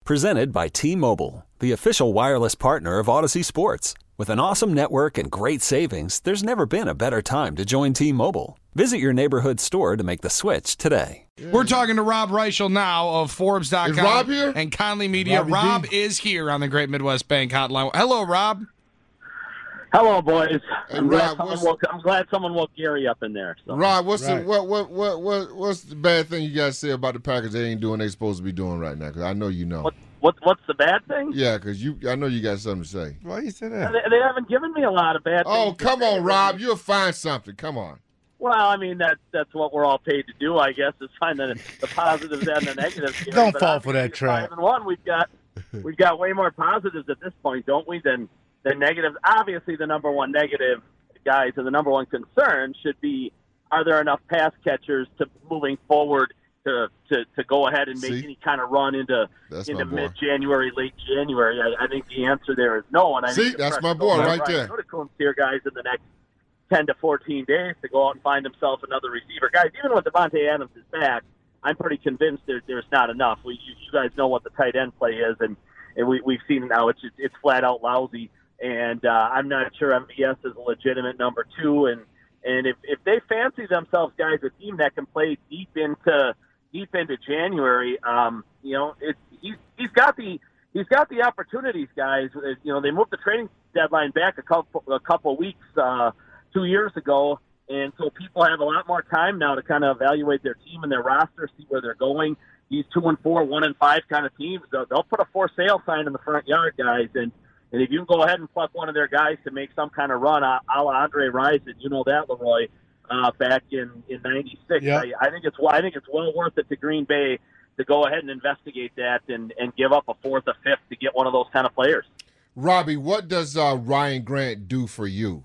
Presented by T-Mobile, the official wireless partner of Odyssey Sports. With an awesome network and great savings, there's never been a better time to join T-Mobile. Visit your neighborhood store to make the switch today. We're talking to Rob Reichel now of Forbes.com. Is Rob here? And Conley Media. Rob is here on the Great Midwest Bank Hotline. Hello, Rob. Hello, boys. Hey, I'm Rob, glad someone woke Gary up in there. So. Rob, what's the bad thing you guys say about the Packers they ain't doing they supposed to be doing right now? Because I know you know. What's the bad thing? Yeah, because I know you got something to say. Why you say that? They haven't given me a lot of bad things. Oh, come on, Rob. You'll find something. Come on. Well, I mean, that's what we're all paid to do, I guess, is find the positives and the negatives. Gary. Don't but fall for that trap. 5-1, we've got way more positives at this point, don't we, than negatives. Obviously, the number one negative, guys, and the number one concern should be: are there enough pass catchers to moving forward to go ahead and make any kind of run into mid-January, late January? I think the answer there is no. And I think that's my boy right there. Gutekunst here, guys, in the next 10 to 14 days to go out and find himself another receiver. Guys, even when Devontae Adams is back, I'm pretty convinced there's not enough. You guys know what the tight end play is, and we've seen it now. It's flat out lousy, and I'm not sure MVS is a legitimate number two. And if they fancy themselves, guys, a team that can play deep into January, he's got the opportunities, guys. They moved the trading deadline back a couple weeks 2 years ago, and so people have a lot more time now to kind of evaluate their team and their roster, see where they're going. These 2-4, 1-5 kind of teams, they'll put a for sale sign in the front yard, guys, and if you can go ahead and pluck one of their guys to make some kind of run, a la Andre Rison, you know that, Leroy, back in '96. Yep. I think it's well worth it to Green Bay to go ahead and investigate that and give up a fourth or fifth to get one of those kind of players. Robbie, what does Ryan Grant do for you?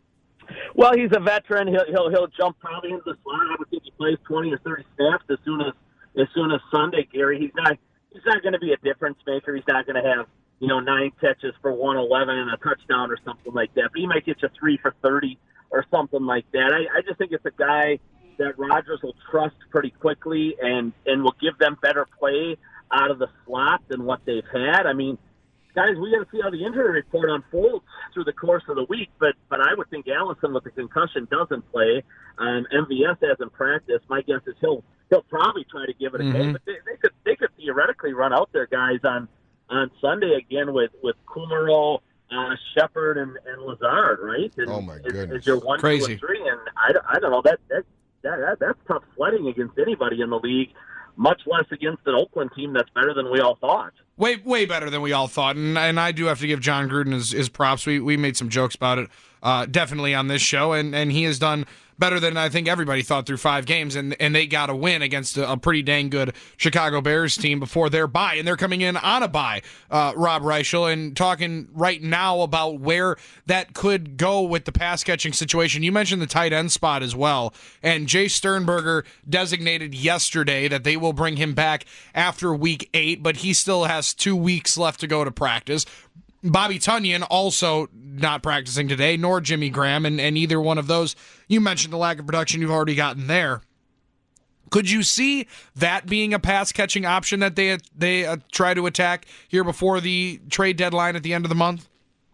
Well, he's a veteran. He'll jump probably into the slot. I would think he plays 20 or 30 snaps as soon as Sunday, Gary. He's not going to be a difference maker. He's not going to have 9 catches for 111 and a touchdown or something like that. But he might get you 3 for 30 or something like that. I just think it's a guy that Rodgers will trust pretty quickly and will give them better play out of the slot than what they've had. I mean, guys, we got to see how the injury report unfolds through the course of the week. But I would think Allison with the concussion doesn't play. MVS hasn't practiced. My guess is he'll probably try to give it a go. But they could theoretically run out there, guys, on Sunday again with Kumaro, Shepard, and Lazard, right? And oh my goodness, is your 1, crazy. 2, and 3, and I don't know that's tough sledding against anybody in the league, much less against an Oakland team that's better than we all thought. Way better than we all thought, and I do have to give John Gruden his props. We made some jokes about it, definitely on this show, and he has done better than I think everybody thought through 5 games, and they got a win against a pretty dang good Chicago Bears team before their bye, and they're coming in on a bye, Rob Reichel, and talking right now about where that could go with the pass-catching situation. You mentioned the tight end spot as well, and Jay Sternberger designated yesterday that they will bring him back after Week 8, but he still has 2 weeks left to go to practice. Bobby Tunyon also not practicing today, nor Jimmy Graham, and either one of those. You mentioned the lack of production you've already gotten there. Could you see that being a pass-catching option that they try to attack here before the trade deadline at the end of the month?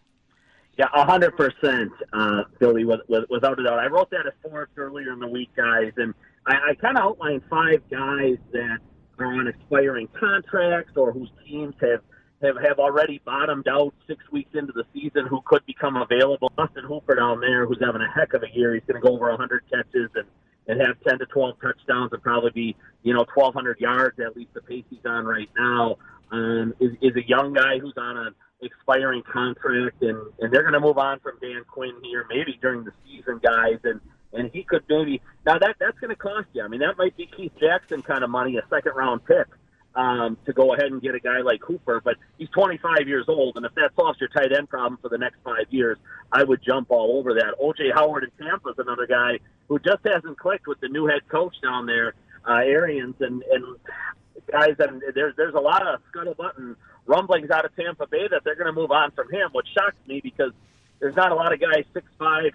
Yeah, 100%, Billy, without a doubt. I wrote that at Forbes earlier in the week, guys, and I kind of outlined 5 guys that are on expiring contracts or whose teams have already bottomed out 6 weeks into the season who could become available. Austin Hooper down there, who's having a heck of a year. He's going to go over 100 catches and have 10 to 12 touchdowns and probably be, 1,200 yards, at least the pace he's on right now. Is a young guy who's on an expiring contract, and they're going to move on from Dan Quinn here maybe during the season, guys, and he could maybe – now that's going to cost you. I mean, that might be Keith Jackson kind of money, a second-round pick. To go ahead and get a guy like Hooper, but he's 25 years old, and if that solves your tight end problem for the next 5 years, I would jump all over that. O.J. Howard in Tampa is another guy who just hasn't clicked with the new head coach down there, Arians, and guys, and there's a lot of scuttlebutt and rumblings out of Tampa Bay that they're going to move on from him, which shocks me because there's not a lot of guys 6'5",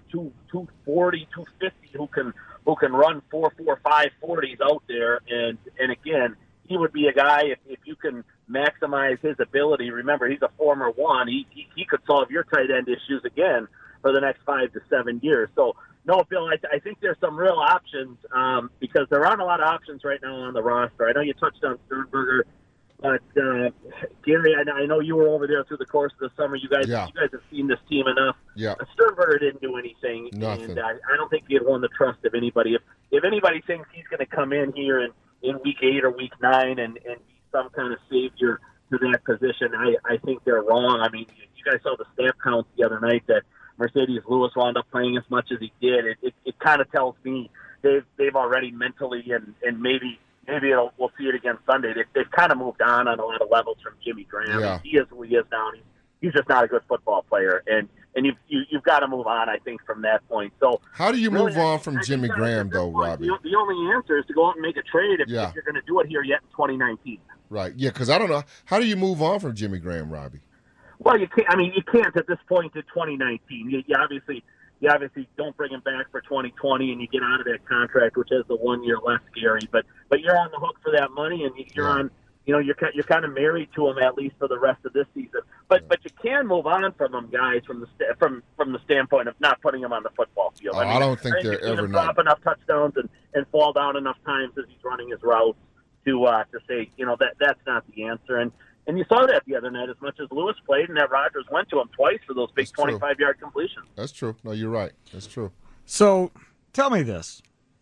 240, 250 who can run 4.45 40s out there, and again, he would be a guy, if you can maximize his ability. Remember, he's a former one. He could solve your tight end issues again for the next 5 to 7 years. So, no, Bill, I think there's some real options because there aren't a lot of options right now on the roster. I know you touched on Sternberger, but Gary, I know you were over there through the course of the summer. You guys have seen this team enough. Yeah. Sternberger didn't do anything. Nothing. And I don't think he had won the trust of anybody. If anybody thinks he's going to come in here in week 8 or week 9 and be some kind of savior to that position, I think they're wrong. I mean, you guys saw the snap counts the other night that Mercedes Lewis wound up playing as much as he did. It kind of tells me they've already mentally and maybe we'll see it again Sunday. They've kind of moved on a lot of levels from Jimmy Graham. Yeah. He is who he is now. He's just not a good football player, and you've got to move on, I think, from that point. So how do you move on from Jimmy Graham, though, Robbie? The only answer is to go out and make a trade if you're going to do it here yet in 2019. Right. Yeah, because I don't know. How do you move on from Jimmy Graham, Robbie? Well, you can't. I mean, you can't at this point in 2019. You obviously don't bring him back for 2020, and you get out of that contract, which has the 1 year left, Gary. But you're on the hook for that money, and you're on. You know, you're kind of married to him at least for the rest of this season. But you can move on from him, guys, from the standpoint of not putting him on the football field. I don't think they're ever not drop enough touchdowns and fall down enough times as he's running his routes to say, you know, that's not the answer. And you saw that the other night, as much as Lewis played and that Rodgers went to him twice for those big 25-yard completions. That's true. No, you're right. That's true. So tell me this.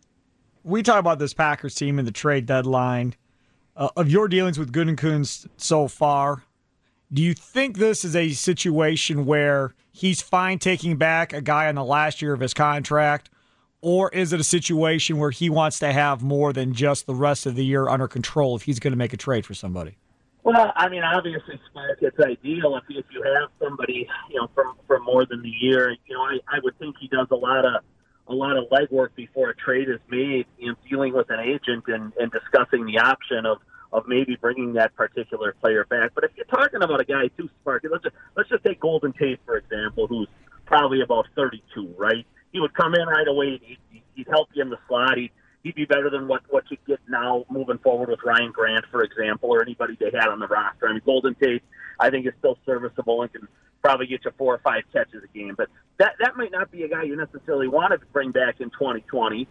We talk about this Packers team and the trade deadline. Of your dealings with Gutekunst so far, do you think this is a situation where he's fine taking back a guy on the last year of his contract, or is it a situation where he wants to have more than just the rest of the year under control if he's going to make a trade for somebody? Well, I mean, obviously, Spark, it's ideal if you have somebody, you know, for more than the year. You know, I would think he does a lot of legwork before a trade is made, you know, dealing with an agent and discussing the option of maybe bringing that particular player back. But if you're talking about a guy too, Sparky, let's just take Golden Tate, for example, who's probably about 32, right? He would come in right away. He'd help you in the slot. He'd be better than what you get now moving forward with Ryan Grant, for example, or anybody they had on the roster. I mean, Golden Tate, I think, is still serviceable and can probably get you 4 or 5 catches a game. But that might not be a guy you necessarily want to bring back in 2020,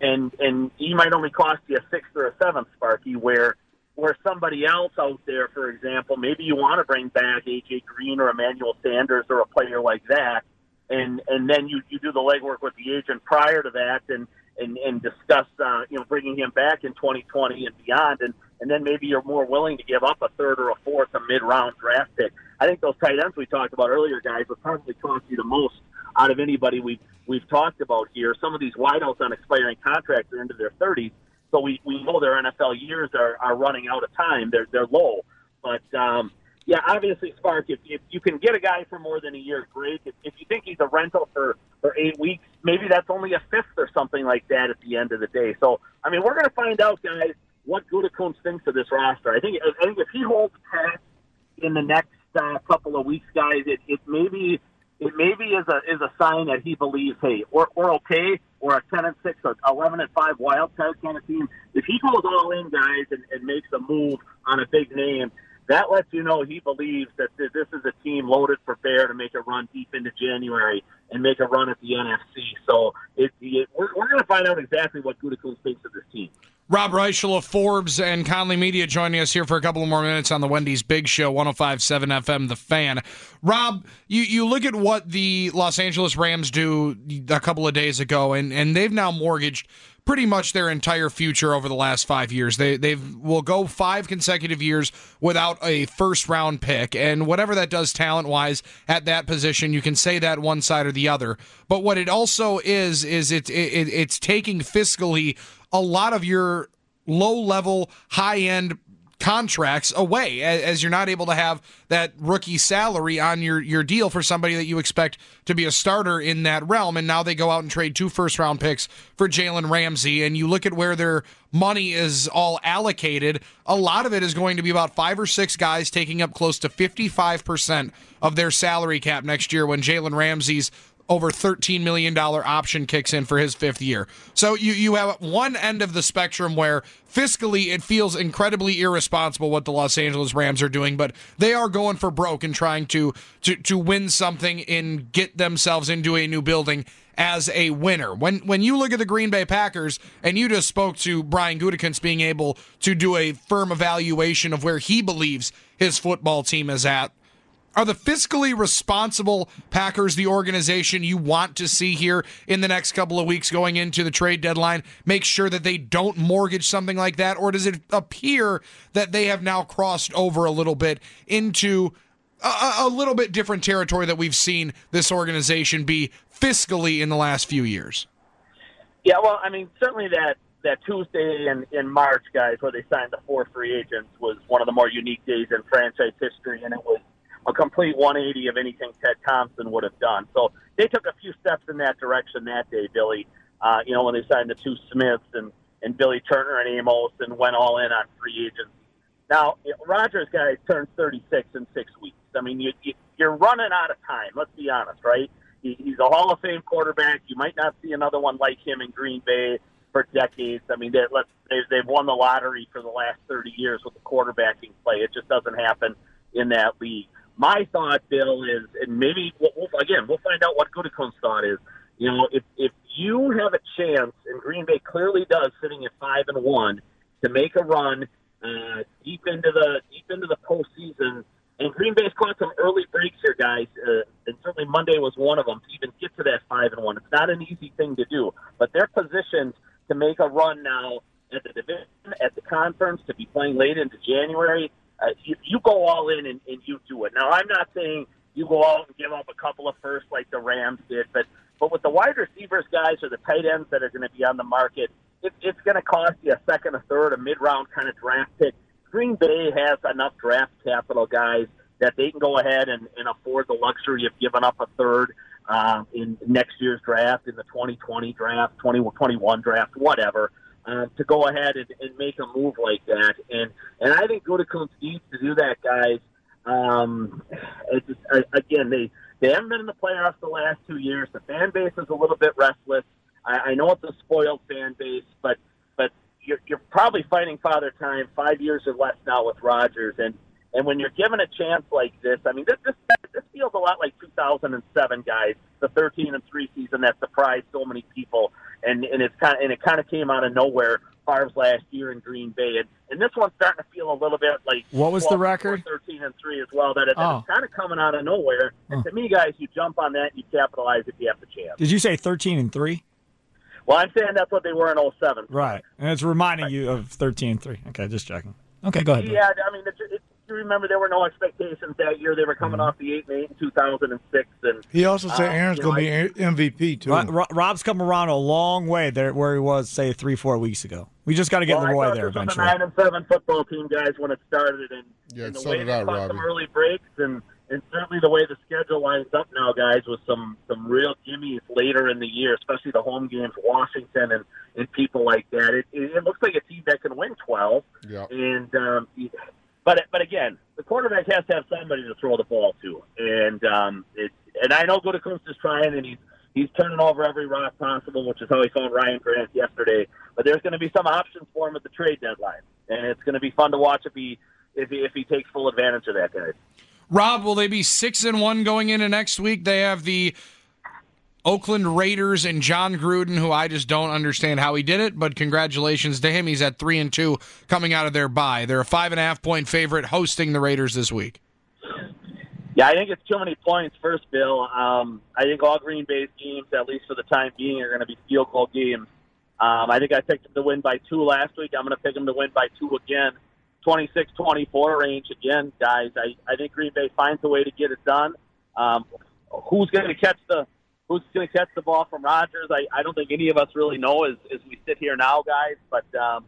and he might only cost you a 6th or a 7th, Sparky, where somebody else out there, for example, maybe you want to bring back A.J. Green or Emmanuel Sanders or a player like that, and then you do the legwork with the agent prior to that and discuss bringing him back in 2020 and beyond, and then maybe you're more willing to give up a 3rd or a 4th, a mid-round draft pick. I think those tight ends we talked about earlier, guys, would probably cost you the most out of anybody we've talked about here. Some of these wideouts on expiring contracts are into their 30s, so we know their NFL years are running out of time. They're low, but obviously, Spark, if you can get a guy for more than a year, great. If you think he's a rental for 8 weeks, maybe that's only a 5th or something like that at the end of the day. So, I mean, we're going to find out, guys, what Gutekunst thinks of this roster. I think if he holds pat in the next couple of weeks, guys, it maybe is a sign that he believes, hey, we're okay. We're a 10-6 or 11-5 wild card kind of team. If he goes all in, guys, and makes a move on a big name, that lets you know he believes that this is a team loaded for bear to make a run deep into January and make a run at the NFC. So we're going to find out exactly what Gutekunst thinks of this team. Rob Reichel of Forbes and Conley Media joining us here for a couple of more minutes on the Wendy's Big Show, 105.7 FM, The Fan. Rob, you look at what the Los Angeles Rams do a couple of days ago, and they've now mortgaged pretty much their entire future over the last 5 years. They will go 5 consecutive years without a first-round pick, and whatever that does talent-wise at that position, you can say that one side or the other. But what it also is it's taking fiscally a lot of your low-level, high-end contracts away, as you're not able to have that rookie salary on your deal for somebody that you expect to be a starter in that realm. And now they go out and trade 2 first-round picks for Jalen Ramsey, and you look at where their money is all allocated, a lot of it is going to be about 5 or 6 guys taking up close to 55% of their salary cap next year when Jalen Ramsey's over $13 million option kicks in for his 5th year. So you have one end of the spectrum where fiscally it feels incredibly irresponsible what the Los Angeles Rams are doing, but they are going for broke and trying to win something and get themselves into a new building as a winner. When you look at the Green Bay Packers, and you just spoke to Brian Gutekunst being able to do a firm evaluation of where he believes his football team is at, are the fiscally responsible Packers the organization you want to see here in the next couple of weeks going into the trade deadline? Make sure that they don't mortgage something like that? Or does it appear that they have now crossed over a little bit into a little bit different territory that we've seen this organization be fiscally in the last few years? Yeah, well, I mean, certainly that Tuesday in March, guys, where they signed the 4 free agents was one of the more unique days in franchise history, and it was a complete 180 of anything Ted Thompson would have done. So they took a few steps in that direction that day, Billy, when they signed the 2 Smiths and Billy Turner and Amos and went all in on free agents. Now, Rodgers, guys, turns 36 in 6 weeks. I mean, you're running out of time, let's be honest, right? He's a Hall of Fame quarterback. You might not see another one like him in Green Bay for decades. I mean, they've won the lottery for the last 30 years with the quarterbacking play. It just doesn't happen in that league. My thought, Bill, is, and maybe we'll find out what Gutekunst's thought is. If you have a chance, and Green Bay clearly does, sitting at 5-1, to make a run deep into the postseason, and Green Bay's caught some early breaks here, guys, and certainly Monday was one of them to even get to that 5-1. It's not an easy thing to do, but they're positioned to make a run now at the division, at the conference, to be playing late into January. You go all in and you do it. Now, I'm not saying you go out and give up a couple of firsts like the Rams did, but with the wide receivers, guys, or the tight ends that are going to be on the market, it's going to cost you a second, a third, a mid-round kind of draft pick. Green Bay has enough draft capital, guys, that they can go ahead and afford the luxury of giving up a third in next year's draft, in the 2020 draft, 2021 draft, whatever. To go ahead and make a move like that. And I think Gutekunst needs to do that, guys. Again, they haven't been in the playoffs the last 2 years. The fan base is a little bit restless. I know it's a spoiled fan base, but you're probably fighting Father Time 5 years or less now with Rodgers. And when you're given a chance like this, I mean, this feels a lot like 2007, guys, the 13-3 season that surprised so many people. And it kind of came out of nowhere, Favre's last year in Green Bay, and this one's starting to feel a little bit like what was the record? 13-3 as well. That it's kind of coming out of nowhere. And to me, guys, you jump on that, and you capitalize if you have the chance. Did you say 13-3? Well, I'm saying that's what they were in 2007. Right, and it's reminding you of 13-3. Okay, just checking. Okay, go ahead. Yeah, I mean, you remember there were no expectations that year. They were coming off the 8-8 in 2006, and he also said Aaron's going to be MVP too. Rob's come around a long way there, where he was, say, 3-4 weeks ago. We just got to get Leroy there eventually. I thought this was a 9-7 football team, guys, when it started, and the so way did they caught some early breaks, and certainly the way the schedule lines up now, guys, with some real gimmies later in the year, especially the home games, Washington and people like that. It looks like a team that can win 12. Yeah. And but again, the quarterback has to have somebody to throw the ball to, and I know Gutekunst is trying, and he's turning over every rock possible, which is how he found Ryan Grant yesterday. But there's going to be some options for him at the trade deadline, and it's going to be fun to watch if he takes full advantage of that, guys. Rob, will they be 6-1 going into next week? They have the Oakland Raiders and John Gruden, who I just don't understand how he did it, but congratulations to him. He's at 3-2 coming out of their bye. They're a 5.5-point favorite hosting the Raiders this week. Yeah, I think it's too many points first, Bill. I think all Green Bay's games, at least for the time being, are going to be field goal games. I think I picked them to win by 2 last week. I'm going to pick them to win by 2 again. 26-24 range again, guys. I think Green Bay finds a way to get it done. Who's going to catch the ball from Rodgers? I don't think any of us really know as we sit here now, guys. But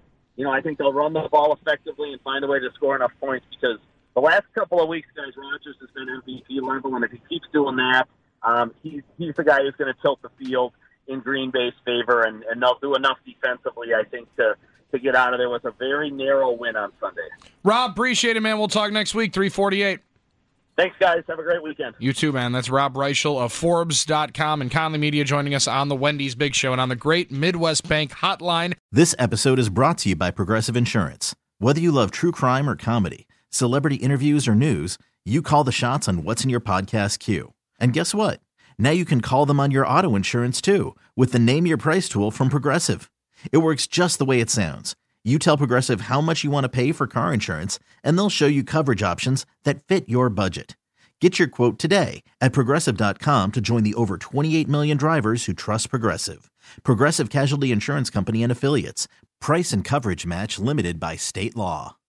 I think they'll run the ball effectively and find a way to score enough points, because the last couple of weeks, guys, Rodgers has been MVP level, and if he keeps doing that, he's the guy who's going to tilt the field in Green Bay's favor, and they'll do enough defensively, I think, to get out of there with a very narrow win on Sunday. Rob, appreciate it, man. We'll talk next week, 3:48. Thanks, guys. Have a great weekend. You too, man. That's Rob Reichel of Forbes.com and Conley Media joining us on the Wendy's Big Show and on the Great Midwest Bank Hotline. This episode is brought to you by Progressive Insurance. Whether you love true crime or comedy, celebrity interviews or news, you call the shots on what's in your podcast queue. And guess what? Now you can call them on your auto insurance too with the Name Your Price tool from Progressive. It works just the way it sounds. You tell Progressive how much you want to pay for car insurance, and they'll show you coverage options that fit your budget. Get your quote today at Progressive.com to join the over 28 million drivers who trust Progressive. Progressive Casualty Insurance Company and Affiliates. Price and coverage match limited by state law.